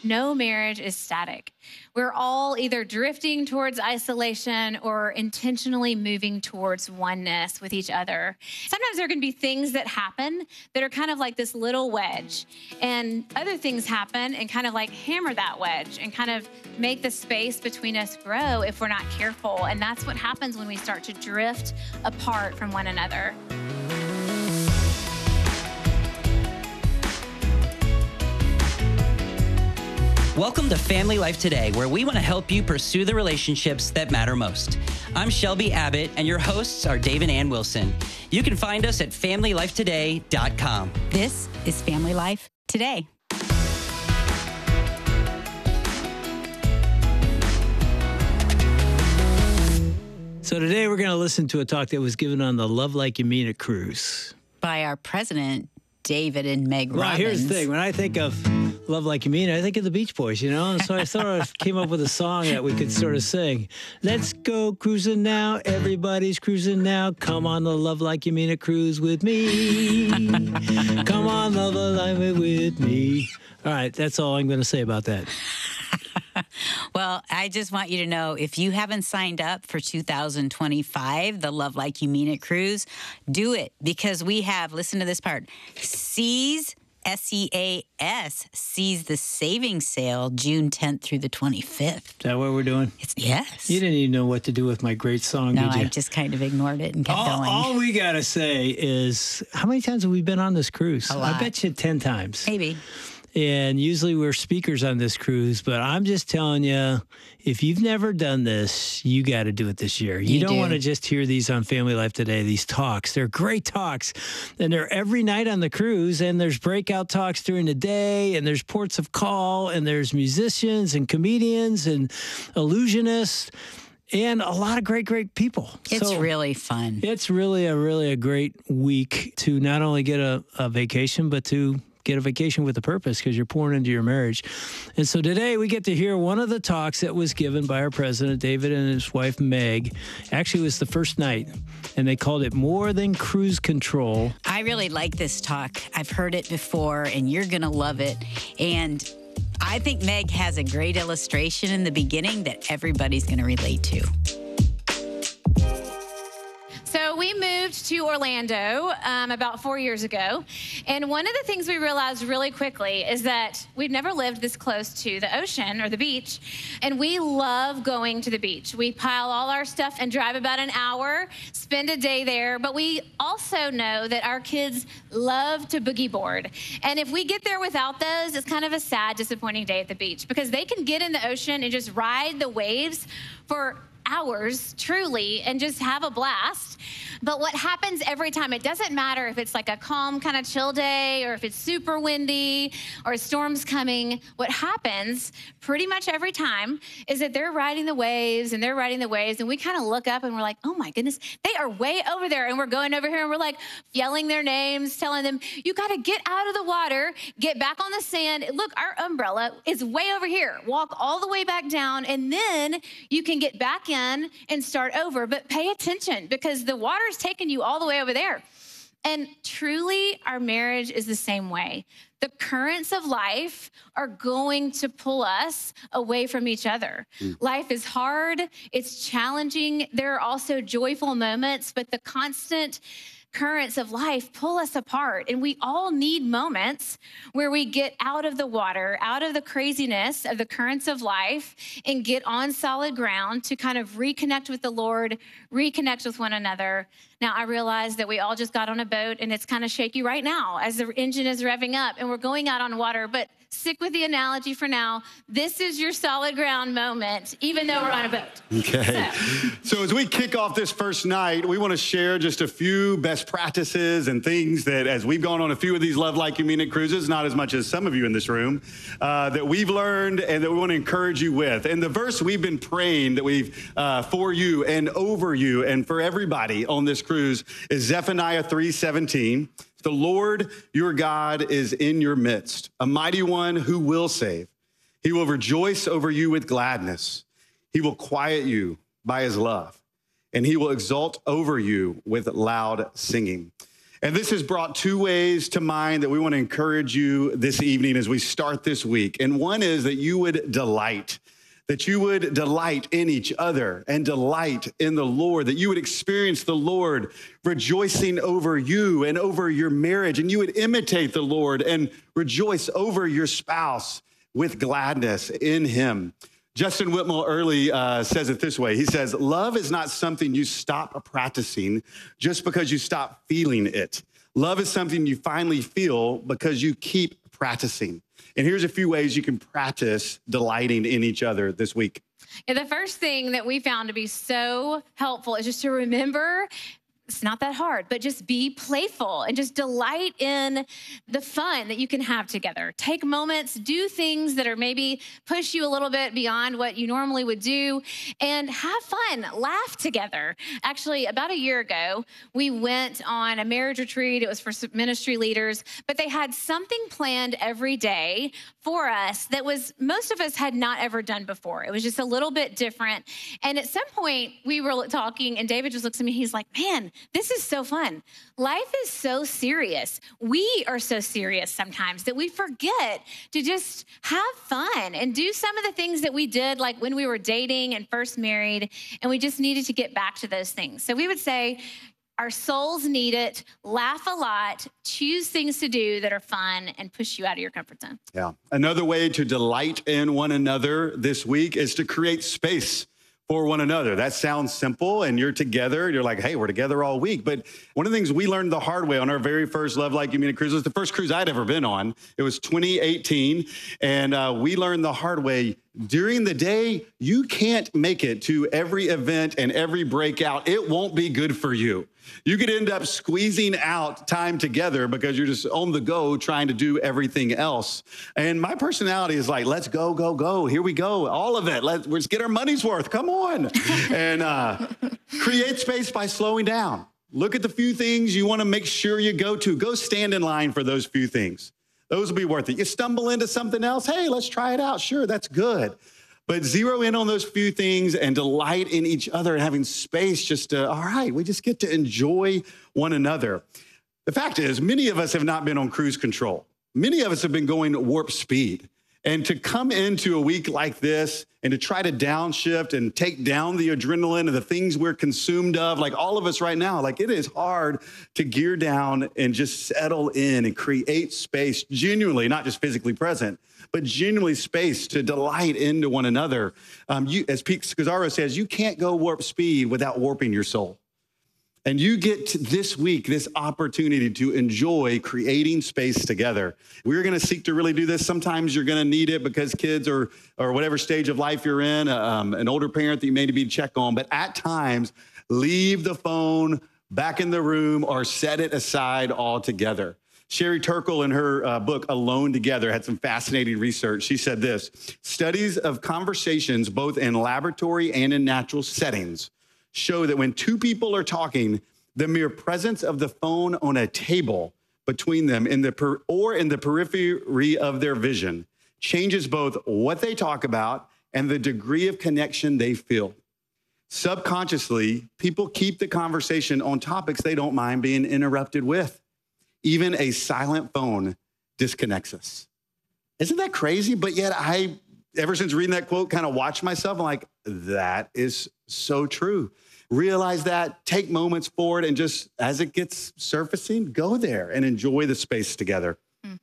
no marriage is static. We're all either drifting towards isolation or intentionally moving towards oneness with each other. Sometimes there can be things that happen that are kind of like this little wedge, and other things happen and kind of like hammer that wedge and kind of make the space between us grow if we're not careful. And that's what happens when we start to drift apart from one another. Welcome to Family Life Today, where we want to help you pursue the relationships that matter most. I'm Shelby Abbott, and your hosts are Dave and Ann Wilson. You can find us at FamilyLifeToday.com. This is Family Life Today. So today we're going to listen to a talk that was given on the Love Like You Mean It cruise By our president, David and Meg Well, Robbins. here's the thing. When I think of Love Like You Mean It, I think of the Beach Boys, you know? And so I sort of came up with a song that we could sort of sing. Let's go cruising now. Everybody's cruising now. Come on the Love Like You Mean It cruise with me. Come on, love like it with me. All right, that's all I'm going to say about that. Well, I just want you to know, if you haven't signed up for 2025, the Love Like You Mean It cruise, do it, because we have, listen to this part, SEAS, S-E-A-S, sees the savings sale June 10th through the 25th. Is that what we're doing? Yes. You didn't even know what to do with my great song, No, did you? I just kind of ignored it and kept going. All we got to say is, how many times have we been on this cruise? A lot. I bet you 10 times. Maybe. And usually we're speakers on this cruise, but I'm just telling you, if you've never done this, you got to do it this year. You don't want to just hear these on Family Life Today, these talks. They're great talks, and they're every night on the cruise, and there's breakout talks during the day, and there's ports of call, and there's musicians and comedians and illusionists. And a lot of great people. It's really fun. It's really a great week to not only get a vacation, but to get a vacation with a purpose, because you're pouring into your marriage. And so today we get to hear one of the talks that was given by our president, David, and his wife, Meg. Actually, it was the first night, and they called it More Than Cruise Control. I really like this talk. I've heard it before, and you're going to love it. And I think Meg has a great illustration in the beginning that everybody's going to relate to. So we moved to Orlando about 4 years ago. And one of the things we realized really quickly is that we've never lived this close to the ocean or the beach. And we love going to the beach. We pile all our stuff and drive about an hour, spend a day there. But we also know that our kids love to boogie board. And if we get there without those, it's kind of a sad, disappointing day at the beach, because they can get in the ocean and just ride the waves for hours, truly, and just have a blast. But what happens every time, it doesn't matter if it's like a calm kind of chill day or if it's super windy or a storm's coming, what happens pretty much every time is that they're riding the waves and we kind of look up and we're like, oh my goodness, they are way over there, and we're going over here and we're like yelling their names, telling them, you got to get out of the water, get back on the sand. Look, our umbrella is way over here. Walk all the way back down, and then you can get back in and start over. But pay attention, because the water is taking you all the way over there. And truly, our marriage is the same way. The currents of life are going to pull us away from each other. Life is hard. It's challenging. There are also joyful moments, but the constant currents of life pull us apart. And we all need moments where we get out of the water, out of the craziness of the currents of life, and get on solid ground to kind of reconnect with the Lord, reconnect with one another. Now, I realize that we all just got on a boat, and it's kind of shaky right now as the engine is revving up and we're going out on water, but stick with the analogy for now. This is your solid ground moment, even though we're on a boat. Okay. So as we kick off this first night, we want to share just a few best practices and things that, as we've gone on a few of these Love Like You Mean It cruises, not as much as some of you in this room, that we've learned and that we want to encourage you with. And the verse we've been praying that we've for you and over you and for everybody on this cruise is Zephaniah 3:17. The Lord your God is in your midst, a mighty one who will save. He will rejoice over you with gladness. He will quiet you by his love, and he will exult over you with loud singing. And this has brought two ways to mind that we want to encourage you this evening as we start this week. And one is that you would delight in each other and delight in the Lord, that you would experience the Lord rejoicing over you and over your marriage, and you would imitate the Lord and rejoice over your spouse with gladness in him. Justin Whitmore Early says it this way. He says, love is not something you stop practicing just because you stop feeling it. Love is something you finally feel because you keep practicing. And here's a few ways you can practice delighting in each other this week. Yeah, the first thing that we found to be so helpful is just to remember it's not that hard, but just be playful and just delight in the fun that you can have together. Take moments, do things that are maybe push you a little bit beyond what you normally would do, and have fun, laugh together. Actually, about a year ago, we went on a marriage retreat. It was for ministry leaders, but they had something planned every day for us that was most of us had not ever done before. It was just a little bit different. And at some point, we were talking, and David just looks at me. He's like, man, this is so fun. Life is so serious. We are so serious sometimes that we forget to just have fun and do some of the things that we did like when we were dating and first married, and we just needed to get back to those things. So we would say our souls need it, laugh a lot, choose things to do that are fun and push you out of your comfort zone. Yeah. Another way to delight in one another this week is to create space for one another. That sounds simple, and you're together, and you're like, hey, we're together all week. But one of the things we learned the hard way on our very first Love Like You Mean It cruise was the first cruise I'd ever been on. It was 2018, and we learned the hard way. During the day, you can't make it to every event and every breakout. It won't be good for you. You could end up squeezing out time together because you're just on the go trying to do everything else. And my personality is like, let's go, go, go. Here we go. All of it. Let's get our money's worth. Come on. And create space by slowing down. Look at the few things you want to make sure you go to. Go stand in line for those few things. Those will be worth it. You stumble into something else. Hey, let's try it out. Sure, that's good. But zero in on those few things and delight in each other and having space just to, all right, we just get to enjoy one another. The fact is, many of us have not been on cruise control. Many of us have been going warp speed. And to come into a week like this and to try to downshift and take down the adrenaline and the things we're consumed of, like all of us right now, like it is hard to gear down and just settle in and create space genuinely, not just physically present, but genuinely space to delight into one another. As Pete Scazzaro says, you can't go warp speed without warping your soul. And you get to this week, this opportunity to enjoy creating space together. We're going to seek to really do this. Sometimes you're going to need it because kids or whatever stage of life you're in, an older parent that you may need to check on. But at times, leave the phone back in the room or set it aside altogether. Sherry Turkle, in her book, Alone Together, had some fascinating research. She said this: studies of conversations, both in laboratory and in natural settings, show that when two people are talking, the mere presence of the phone on a table between them in the periphery of their vision changes both what they talk about and the degree of connection they feel. Subconsciously, people keep the conversation on topics they don't mind being interrupted with. Even a silent phone disconnects us. Isn't that crazy? But yet ever since reading that quote, kind of watched myself. I'm like, that is so true. Realize that, take moments for it, and just as it gets surfacing, go there and enjoy the space together.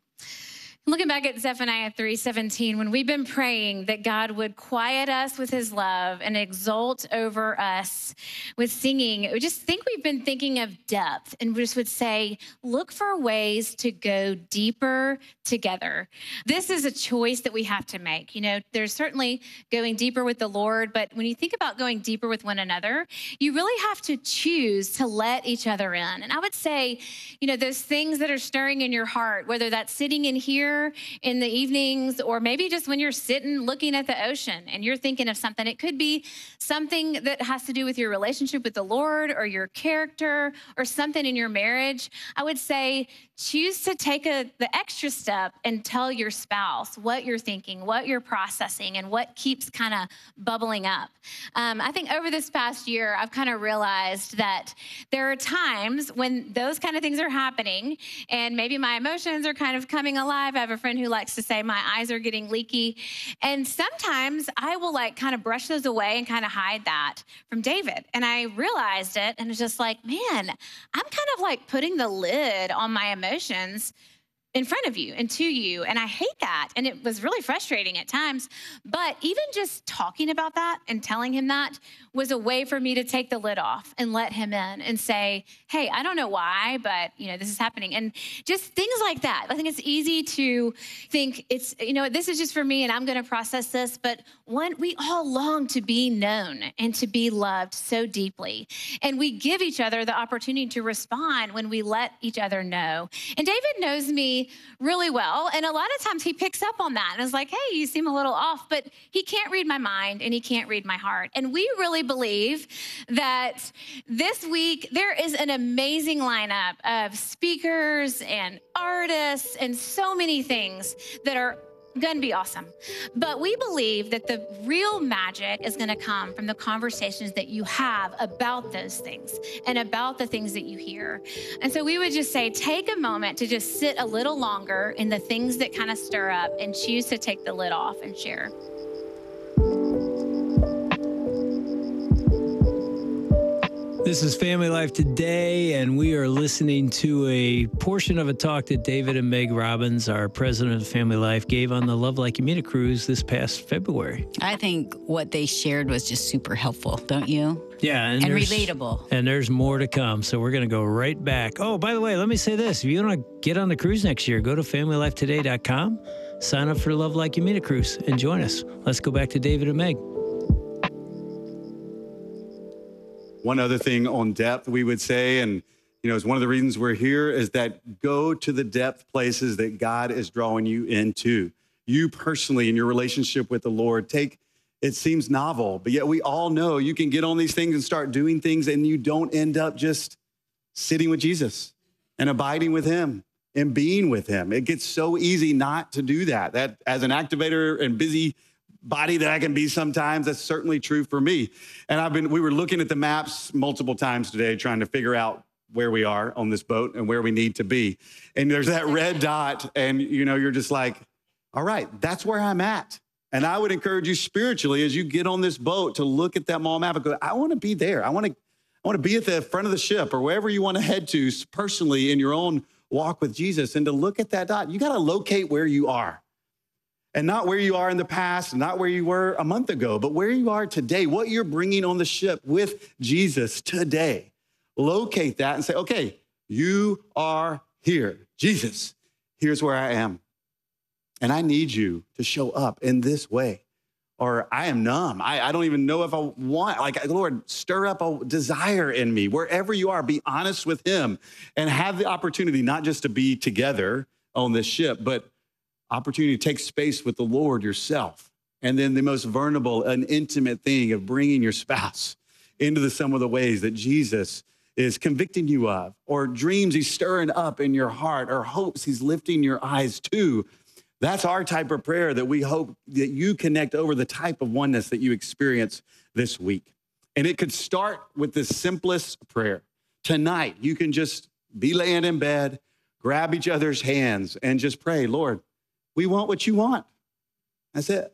Looking back at Zephaniah 3:17, when we've been praying that God would quiet us with his love and exult over us with singing, we just think we've been thinking of depth, and we just would say, look for ways to go deeper together. This is a choice that we have to make. You know, there's certainly going deeper with the Lord, but when you think about going deeper with one another, you really have to choose to let each other in. And I would say, you know, those things that are stirring in your heart, whether that's sitting in here dinner in the evenings, or maybe just when you're sitting looking at the ocean and you're thinking of something. It could be something that has to do with your relationship with the Lord or your character or something in your marriage. I would say choose to take the extra step and tell your spouse what you're thinking, what you're processing, and what keeps kind of bubbling up. I think over this past year, I've kind of realized that there are times when those kind of things are happening and maybe my emotions are kind of coming alive. I have a friend who likes to say my eyes are getting leaky. And sometimes I will like kind of brush those away and kind of hide that from David. And I realized it and was just like, man, I'm kind of like putting the lid on my emotions in front of you and to you. And I hate that. And it was really frustrating at times. But even just talking about that and telling him that was a way for me to take the lid off and let him in and say, hey, I don't know why, but this is happening. And just things like that. I think it's easy to think it's, this is just for me and I'm going to process this. But we all long to be known and to be loved so deeply. And we give each other the opportunity to respond when we let each other know. And David knows me really well. And a lot of times he picks up on that and is like, hey, you seem a little off, but he can't read my mind and he can't read my heart. And we really believe that this week there is an amazing lineup of speakers and artists and so many things that are going to be awesome. But we believe that the real magic is going to come from the conversations that you have about those things and about the things that you hear. And so we would just say, take a moment to just sit a little longer in the things that kind of stir up and choose to take the lid off and share. This is Family Life Today, and we are listening to a portion of a talk that David and Meg Robbins, our president of Family Life, gave on the Love Like You Mean It cruise this past February. I think what they shared was just super helpful, don't you? Yeah. And relatable. And there's more to come, so we're going to go right back. Oh, by the way, let me say this. If you want to get on the cruise next year, go to FamilyLifeToday.com, sign up for the Love Like You Mean It cruise, and join us. Let's go back to David and Meg. One other thing on depth we would say, and it's one of the reasons we're here, is that go to the depth places that God is drawing you into. You personally in your relationship with the Lord, it seems novel, but yet we all know you can get on these things and start doing things and you don't end up just sitting with Jesus and abiding with him and being with him. It gets so easy not to do that. That as an activator and busy body that I can be sometimes, that's certainly true for me. And we were looking at the maps multiple times today, trying to figure out where we are on this boat and where we need to be. And there's that red dot and you're just like, all right, that's where I'm at. And I would encourage you spiritually as you get on this boat to look at that map and go, I want to be there. I want to be at the front of the ship or wherever you want to head to personally in your own walk with Jesus. And to look at that dot, you got to locate where you are. And not where you are in the past, not where you were a month ago, but where you are today, what you're bringing on the ship with Jesus today. Locate that and say, okay, you are here. Jesus, here's where I am. And I need you to show up in this way. Or I am numb. I don't even know if I want, Lord, stir up a desire in me. Wherever you are, be honest with him and have the opportunity not just to be together on this ship, but opportunity to take space with the Lord yourself. And then the most vulnerable and intimate thing of bringing your spouse into some of the ways that Jesus is convicting you of, or dreams he's stirring up in your heart, or hopes he's lifting your eyes to. That's our type of prayer that we hope that you connect over the type of oneness that you experience this week. And it could start with the simplest prayer. Tonight, you can just be laying in bed, grab each other's hands, and just pray, Lord, we want what you want. That's it.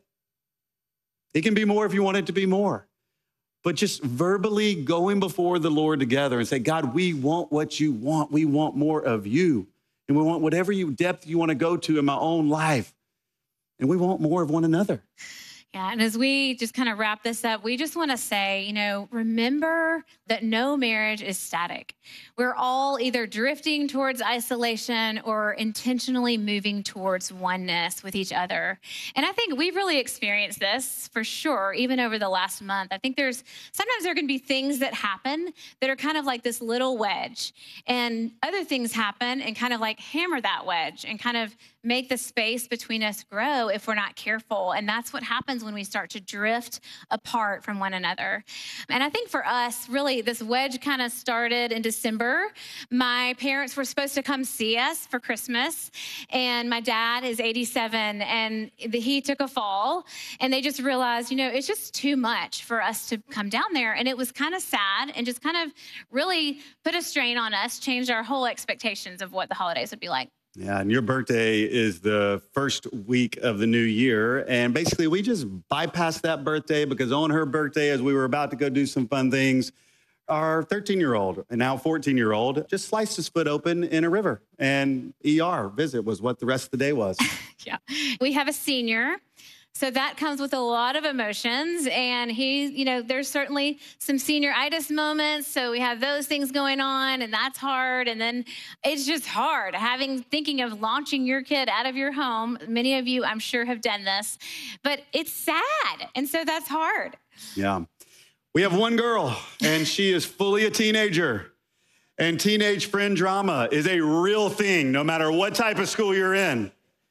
It can be more if you want it to be more. But just verbally going before the Lord together and say, God, we want what you want. We want more of you. And we want whatever depth you want to go to in my own life. And we want more of one another. Yeah, and as we just kind of wrap this up, we just want to say, remember that no marriage is static. We're all either drifting towards isolation or intentionally moving towards oneness with each other. And I think we've really experienced this for sure, even over the last month. I think sometimes there can be things that happen that are kind of like this little wedge, and other things happen and kind of like hammer that wedge and kind of make the space between us grow if we're not careful. And that's what happens when we start to drift apart from one another. And I think for us, really, this wedge kind of started in December. My parents were supposed to come see us for Christmas, and my dad is 87, and he took a fall, and they just realized, it's just too much for us to come down there. And it was kind of sad and just kind of really put a strain on us, changed our whole expectations of what the holidays would be like. Yeah, and your birthday is the first week of the new year. And basically, we just bypassed that birthday because on her birthday, as we were about to go do some fun things, our 13-year-old and now 14-year-old just sliced his foot open in a river. And ER visit was what the rest of the day was. Yeah. We have a senior. So that comes with a lot of emotions, and there's certainly some senioritis moments. So we have those things going on, and that's hard. And then it's just hard thinking of launching your kid out of your home. Many of you, I'm sure, have done this, but it's sad. And so that's hard. Yeah. We have one girl, and she is fully a teenager. And teenage friend drama is a real thing, no matter what type of school you're in.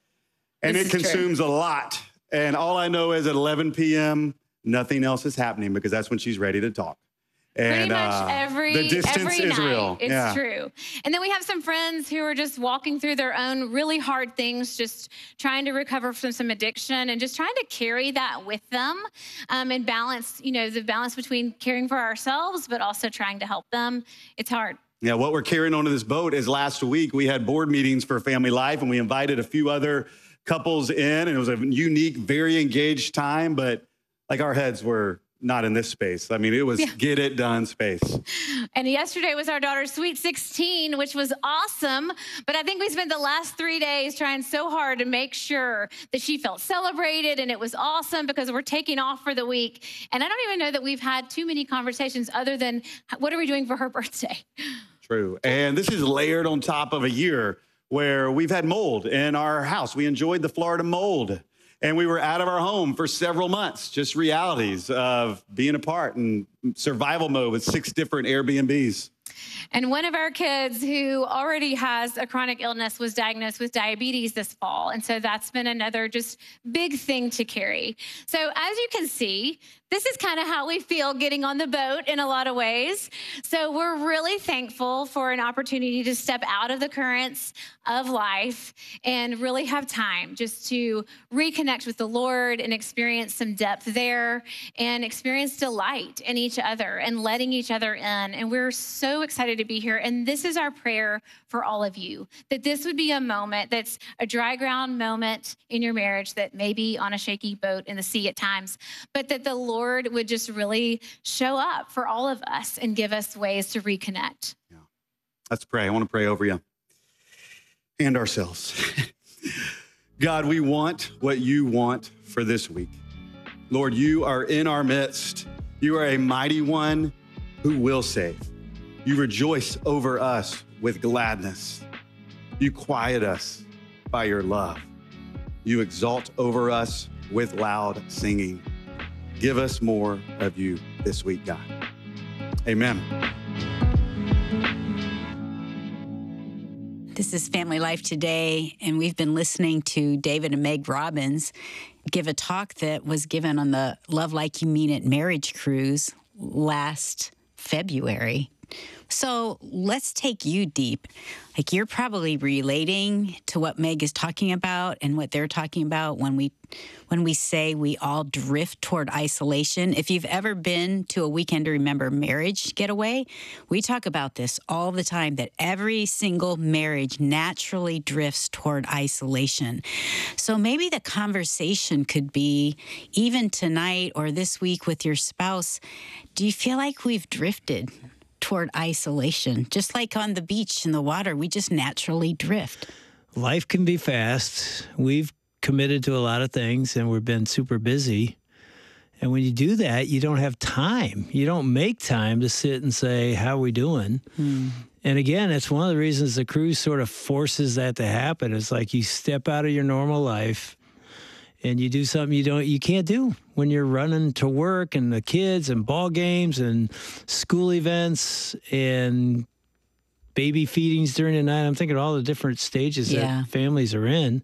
And it consumes a lot. And all I know is at 11 p.m., nothing else is happening because that's when she's ready to talk. And pretty much the distance is night, real. It's true. And then we have some friends who are just walking through their own really hard things, just trying to recover from some addiction and just trying to carry that with them and balance, the balance between caring for ourselves, but also trying to help them. It's hard. Yeah, what we're carrying onto this boat is last week we had board meetings for Family Life, and we invited a few other couples in, and it was a unique, very engaged time, but like our heads were not in this space. I mean, it was get it done space. And yesterday was our daughter's Sweet 16, which was awesome. But I think we spent the last 3 days trying so hard to make sure that she felt celebrated, and it was awesome because we're taking off for the week. And I don't even know that we've had too many conversations other than what are we doing for her birthday? True. And this is layered on top of a year where we've had mold in our house. We enjoyed the Florida mold, and we were out of our home for several months, just realities of being apart and survival mode with 6 different Airbnbs. And one of our kids who already has a chronic illness was diagnosed with diabetes this fall. And so that's been another just big thing to carry. So as you can see, this is kind of how we feel getting on the boat in a lot of ways. So we're really thankful for an opportunity to step out of the currents of life and really have time just to reconnect with the Lord and experience some depth there and experience delight in each other and letting each other in. And we're so excited to be here. And this is our prayer for all of you, that this would be a moment that's a dry ground moment in your marriage that may be on a shaky boat in the sea at times, but that the Lord would just really show up for all of us and give us ways to reconnect. Yeah. Let's pray. I want to pray over you and ourselves. God, we want what you want for this week. Lord, you are in our midst. You are a mighty one who will save. You rejoice over us with gladness. You quiet us by your love. You exalt over us with loud singing. Give us more of you this week, God. Amen. This is Family Life Today, and we've been listening to David and Meg Robbins give a talk that was given on the Love Like You Mean It marriage cruise last February. So let's take you deep. Like, you're probably relating to what Meg is talking about and what they're talking about when we say we all drift toward isolation. If you've ever been to a Weekend to Remember marriage getaway, we talk about this all the time, that every single marriage naturally drifts toward isolation. So maybe the conversation could be, even tonight or this week with your spouse, do you feel like we've drifted toward isolation? Just like on the beach in the water, we just naturally drift. Life can be fast. We've committed to a lot of things and we've been super busy. And when you do that, you don't have time. You don't make time to sit and say, how are we doing? And again, it's one of the reasons the cruise sort of forces that to happen. It's like you step out of your normal life and you do something you can't do when you're running to work and the kids and ball games and school events and baby feedings during the night. I'm thinking of all the different stages that families are in.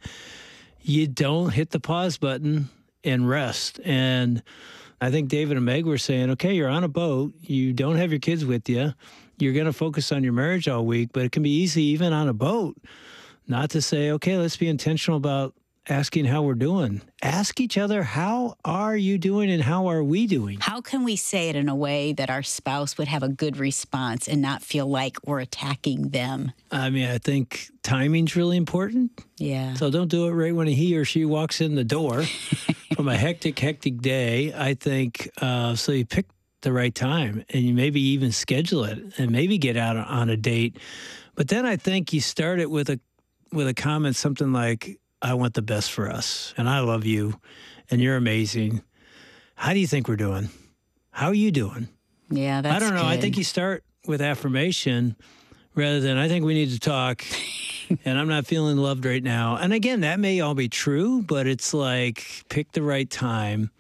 You don't hit the pause button and rest. And I think David and Meg were saying, okay, you're on a boat. You don't have your kids with you. You're going to focus on your marriage all week, but it can be easy even on a boat not to say, okay, let's be intentional about asking how we're doing. Ask each other, how are you doing and how are we doing? How can we say it in a way that our spouse would have a good response and not feel like we're attacking them? I mean, I think timing's really important. Yeah. So don't do it right when he or she walks in the door from a hectic day. I think so you pick the right time and you maybe even schedule it and maybe get out on a date. But then I think you start it with a comment, something like, I want the best for us, and I love you, and you're amazing. How do you think we're doing? How are you doing? Yeah, that's I don't know. good. I think you start with affirmation rather than, I think we need to talk, and I'm not feeling loved right now. And again, that may all be true, but it's like pick the right time,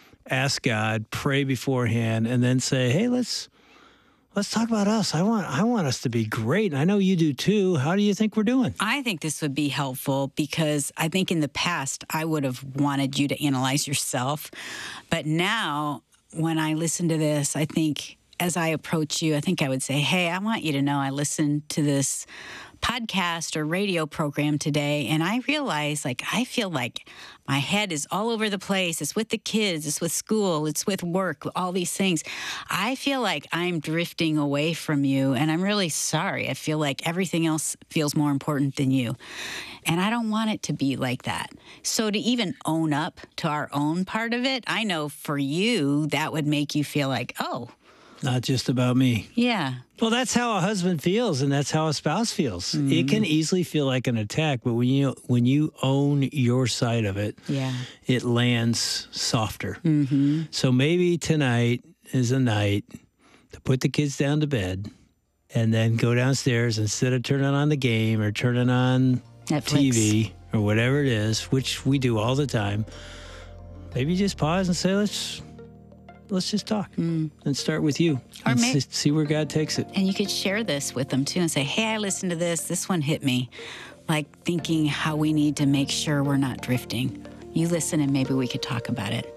ask God, pray beforehand, and then say, hey, let's talk about us. I want us to be great. And I know you do too. How do you think we're doing? I think this would be helpful because I think in the past I would have wanted you to analyze yourself. But now when I listen to this, I think as I approach you, I think I would say, hey, I want you to know I listened to this podcast or radio program today, and I realize, I feel like my head is all over the place. It's with the kids, it's with school, it's with work, all these things. I feel like I'm drifting away from you, and I'm really sorry. I feel like everything else feels more important than you, and I don't want it to be like that. So to even own up to our own part of it, I know for you, that would make you feel like, oh, not just about me. Yeah. Well, that's how a husband feels, and that's how a spouse feels. Mm-hmm. It can easily feel like an attack, but when you own your side of it, it lands softer. Mm-hmm. So maybe tonight is a night to put the kids down to bed and then go downstairs instead of turning on the game or turning on Netflix. TV or whatever it is, which we do all the time. Maybe just pause and say, let's just talk and start with you and see where God takes it. And you could share this with them too and say, hey, I listened to this one hit me. Like thinking how we need to make sure we're not drifting. You listen and maybe we could talk about it.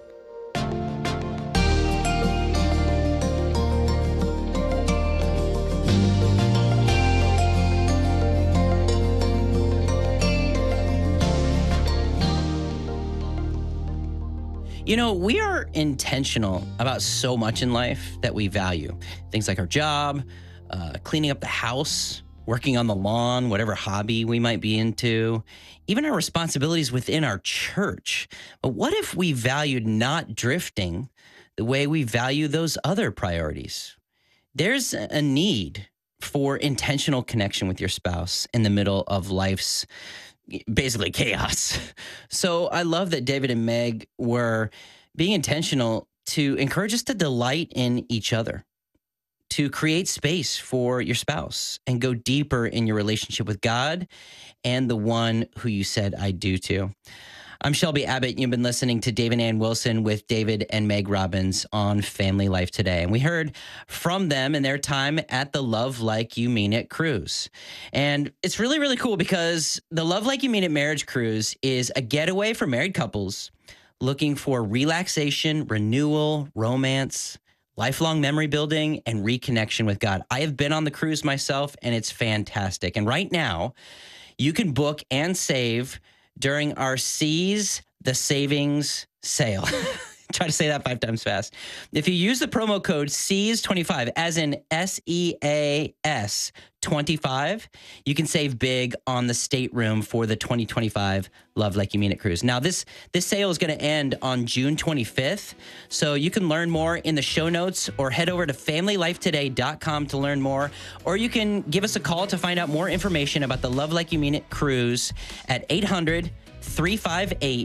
You know, we are intentional about so much in life that we value. Things like our job, cleaning up the house, working on the lawn, whatever hobby we might be into, even our responsibilities within our church. But what if we valued not drifting the way we value those other priorities? There's a need for intentional connection with your spouse in the middle of life's basically chaos. So I love that David and Meg were being intentional to encourage us to delight in each other, to create space for your spouse and go deeper in your relationship with God and the one who you said I do to. I'm Shelby Abbott. You've been listening to Dave and Ann Wilson with David and Meg Robbins on Family Life Today. And we heard from them in their time at the Love Like You Mean It cruise. And it's really, really cool because the Love Like You Mean It marriage cruise is a getaway for married couples looking for relaxation, renewal, romance, lifelong memory building, and reconnection with God. I have been on the cruise myself, and it's fantastic. And right now, you can book and save during our Seize the Savings sale. Try to say that 5 times fast. If you use the promo code SEAS25, as in SEAS 25, you can save big on the stateroom for the 2025 Love Like You Mean It cruise. Now, this sale is going to end on June 25th, so you can learn more in the show notes or head over to familylifetoday.com to learn more, or you can give us a call to find out more information about the Love Like You Mean It cruise at 800-358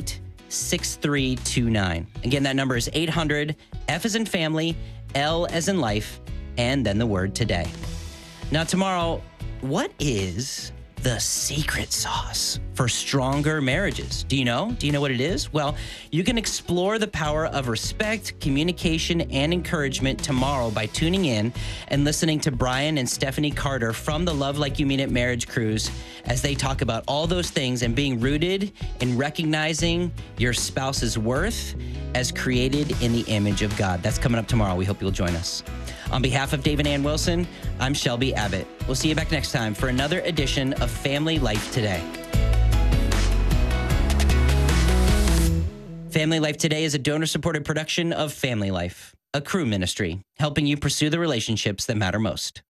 800-848-6329. Again, that number is 800-F as in family, L as in life, and then the word today. Now, tomorrow, what is the secret sauce for stronger marriages? Do you know? Do you know what it is? Well, you can explore the power of respect, communication, and encouragement tomorrow by tuning in and listening to Brian and Stephanie Carter from the Love Like You Mean It Marriage Cruise as they talk about all those things and being rooted in recognizing your spouse's worth as created in the image of God. That's coming up tomorrow. We hope you'll join us. On behalf of Dave and Ann Wilson, I'm Shelby Abbott. We'll see you back next time for another edition of Family Life Today. Family Life Today is a donor-supported production of Family Life, a Cru ministry, helping you pursue the relationships that matter most.